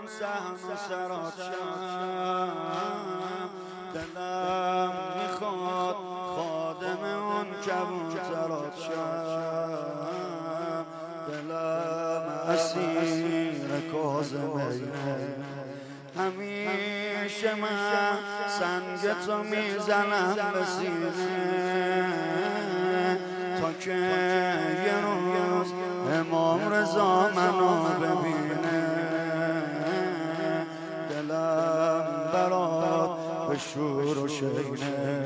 صحن و سراشم، دلم میخواد خادم اون کبوترات شم، دلم اسیر کاظمینه، همیشه من سنگ تو میزنم به سینه تا که یه روز امام رضا منو ببینه، دلم برات به شور و شینه،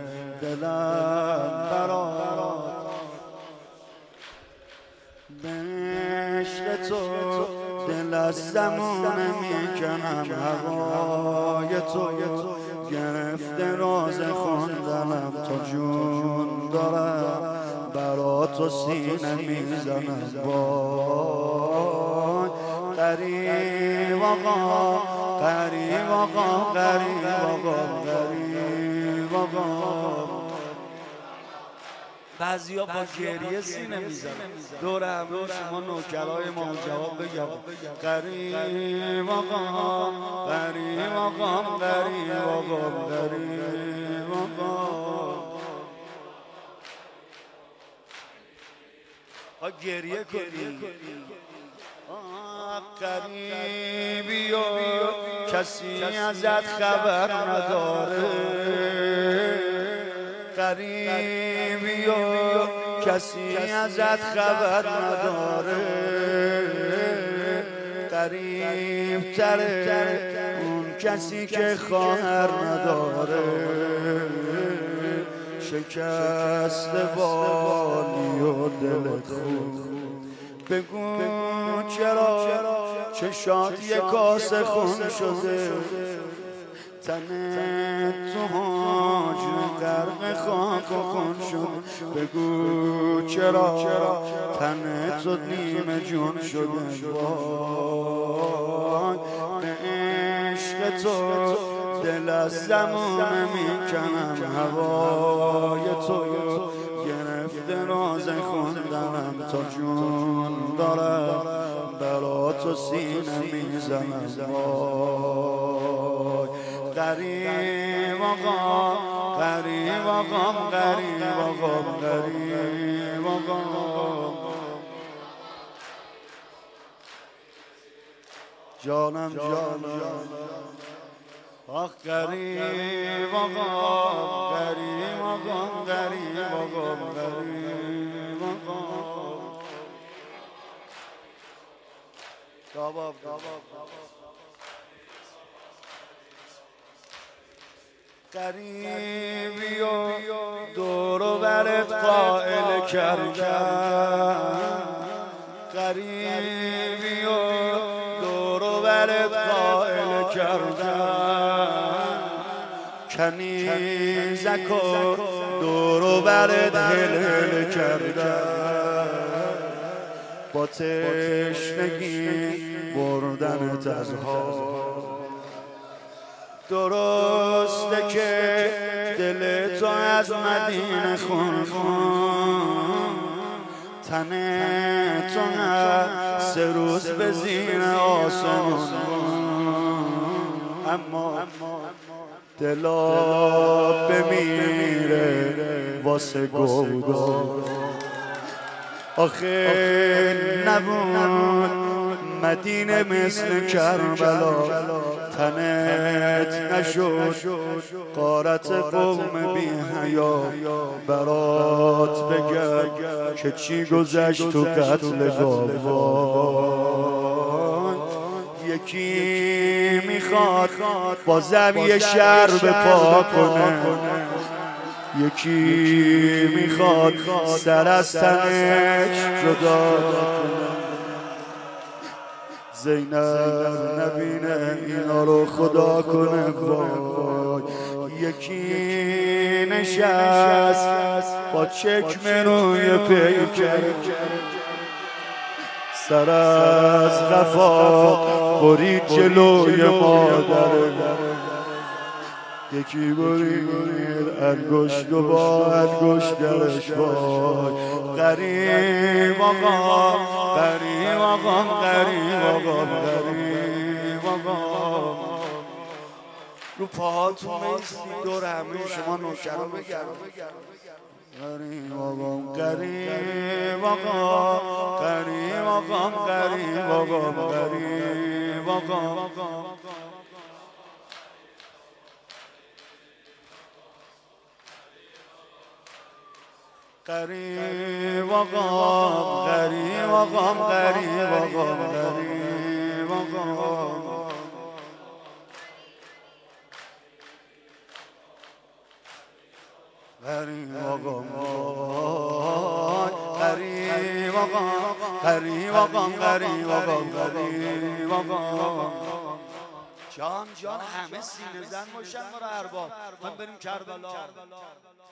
دلم برات به عشق تو دل از زمانه میکنم، هوای تو گرفته راز خوندنم، تا جون دارم برا تو سینه میزنم. وای غریب آقا، غریب آقا، غریب آقا، غریب آقا. بعضیا با گریه سینه میزنن، دور همه شما نوکرای ما جواب بگم غریب آقا، غریب آقا، غریب آقا، غریب آقا. گریه کنی غریبی و کسی ازت خبر نداره، غریبی و کسی ازت خبر نداره، غریب تره اون کسی که خواهر نداره، شکست بالی و دلت خوب، بگو چرا چشات یک کاسه خون شده، تنت تو حاج غرق خاک و خون شد، بگو چرا تنت تو نیمه جون شده. وای به عشق تو دل از زمانه میکنم، هوای تو گرفته راز خوندنم، تا جون دارم برا تو سینه میزنم. وای غریب آقا، غریب آقا، غریب آقا، غریب آقا. جانم جانم آخ غریب آقا، غریب آقا، غریب آقا، غریب آقا. داباب غریبی و دور و برت قائل کردم، غریبی و دور و برت قائل کردم، کنیزک و دور و برت هل کردم، با تشنگی بردنت از حال، درسته که دل تو از مدینه خون خون، تن تو هر 3 روز به زیر آسمان، اما دلات بمیره واسه گودال، آخه نبود مدینه مثل کربلا، تنت نشد غارت قوم بی حیا، برات بگم که چی گذشت تو قتل گاوان، یکی میخواد بازم یه شهر به پا کنه، یکی میخواد سر از تنش جدا کنه، زینب نبینه اینا رو خدا کنه. وای یکی نشست با چکمه روی پیکر، سر از غفا برید جلوی مادر، یکی برید انگشت و با انگشترش. وای غریب آقا، غریب آقا، غریب آقا، غریب آقا. رو پاهاتون میستید دور همه شما نوکرا بگردید غریب آقام غریب آقام غریب آقام غریب آقام غریب آقام غریب آقام غریب آقام غریب آقام غریب آقام غریب آقام غریب آقام غریب آقام غریب آقام غریب آقام جان همه سینه زن باشن ما رو ارباب من بریم کربلا